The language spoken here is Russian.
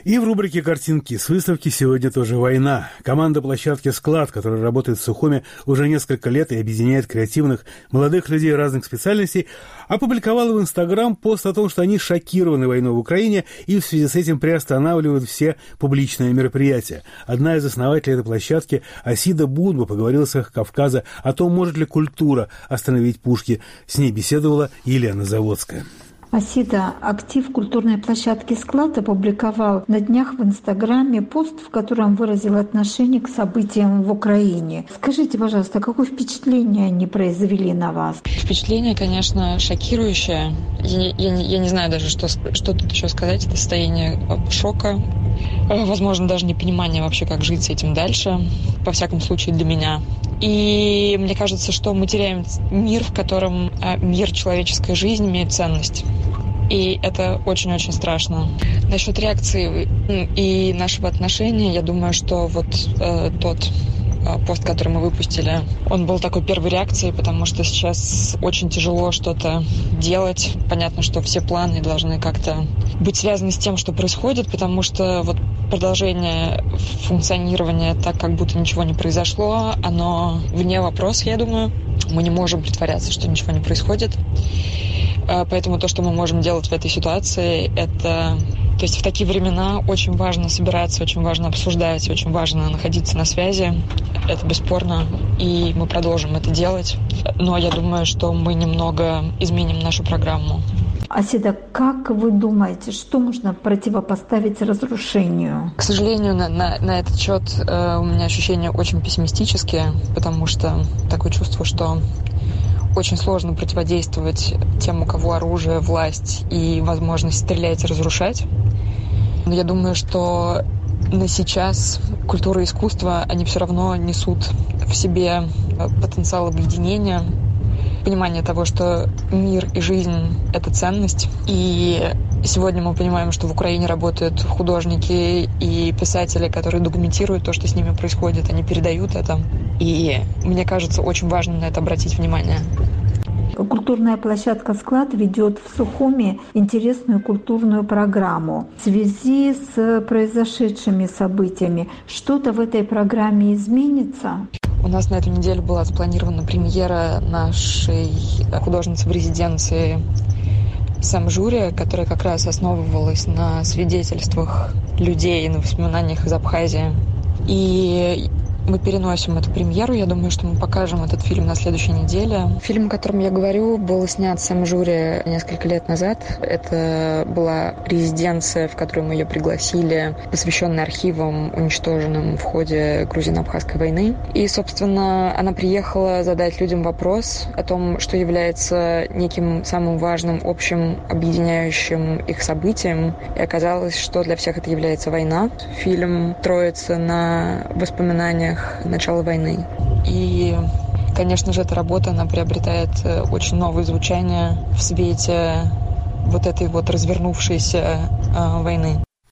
И в рубрике «Картинки с выставки» сегодня тоже война. Команда площадки «Склад», которая работает в Сухуми уже несколько лет и объединяет креативных молодых людей разных специальностей, опубликовала в Инстаграм пост о том, что они шокированы войной в Украине и в связи с этим приостанавливают все публичные мероприятия. Одна из основателей этой площадки, Асида Будба, поговорила с «Эхо Кавказа» о том, может ли культура остановить пушки. С ней беседовала Елена Заводская. Асида, актив культурной площадки «Склад» опубликовал на днях в Инстаграме пост, в котором выразил отношение к событиям в Украине. Скажите, пожалуйста, какое впечатление они произвели на вас? Впечатление, конечно, шокирующее. Я не знаю даже, что тут еще сказать. Это состояние шока. Возможно, даже непонимание вообще, как жить с этим дальше. Во всяком случае, для меня. И мне кажется, что мы теряем мир, в котором мир, человеческая жизнь имеет ценность. И это очень-очень страшно. Насчет реакции и нашего отношения, я думаю, что вот тот пост, который мы выпустили, он был такой первой реакцией, потому что сейчас очень тяжело что-то делать. Понятно, что все планы должны как-то быть связаны с тем, что происходит, потому что вот продолжение функционирования так, как будто ничего не произошло, оно вне вопроса, я думаю. Мы не можем притворяться, что ничего не происходит. Поэтому то, что мы можем делать в этой ситуации, это... То есть в такие времена очень важно собираться, очень важно обсуждать, очень важно находиться на связи. Это бесспорно, и мы продолжим это делать. Но я думаю, что мы немного изменим нашу программу. Асида, как вы думаете, что можно противопоставить разрушению? К сожалению, на этот счет у меня ощущения очень пессимистические, потому что такое чувство, что очень сложно противодействовать тем, у кого оружие, власть и возможность стрелять и разрушать. Но я думаю, что на сейчас культура и искусство, они все равно несут в себе потенциал объединения, понимание того, что мир и жизнь – это ценность. И сегодня мы понимаем, что в Украине работают художники и писатели, которые документируют то, что с ними происходит, они передают это. И мне кажется, очень важно на это обратить внимание. Культурная площадка «Склад» ведет в Сухуми интересную культурную программу. В связи с произошедшими событиями что-то в этой программе изменится? У нас на эту неделю была запланирована премьера нашей художницы в резиденции Самжуре, которая как раз основывалась на свидетельствах людей, на воспоминаниях из Абхазии. И мы переносим эту премьеру. Я думаю, что мы покажем этот фильм на следующей неделе. Фильм, о котором я говорю, был снят в Самжуре несколько лет назад. Это была резиденция, в которую мы ее пригласили, посвященная архивам, уничтоженным в ходе грузино-абхазской войны. И, собственно, она приехала задать людям вопрос о том, что является неким самым важным, общим, объединяющим их событием. И оказалось, что для всех это является война. Фильм строится на воспоминаниях начала войны. И, конечно же, эта работа, она приобретает очень новое звучание в свете вот этой вот развернувшейся войны.